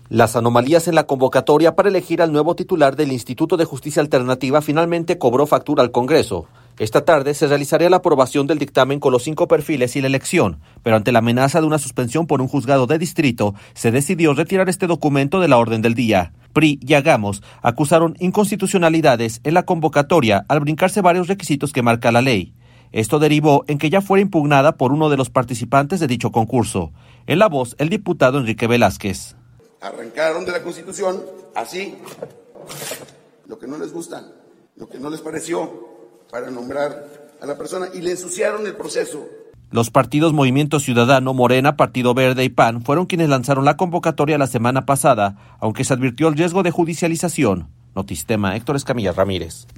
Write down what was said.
Las anomalías en la convocatoria para elegir al nuevo titular del Instituto de Justicia Alternativa finalmente cobró factura al Congreso. Esta tarde se realizaría la aprobación del dictamen con los 5 perfiles y la elección, pero ante la amenaza de una suspensión por un juzgado de distrito, se decidió retirar este documento de la orden del día. PRI y Hagamos acusaron inconstitucionalidades en la convocatoria al brincarse varios requisitos que marca la ley. Esto derivó en que ya fuera impugnada por uno de los participantes de dicho concurso. En la voz, el diputado Enrique Velázquez. Arrancaron de la Constitución así lo que no les gusta, lo que no les pareció para nombrar a la persona y le ensuciaron el proceso. Los partidos Movimiento Ciudadano, Morena, Partido Verde y PAN fueron quienes lanzaron la convocatoria la semana pasada, aunque se advirtió el riesgo de judicialización. Notistema, Héctor Escamilla Ramírez.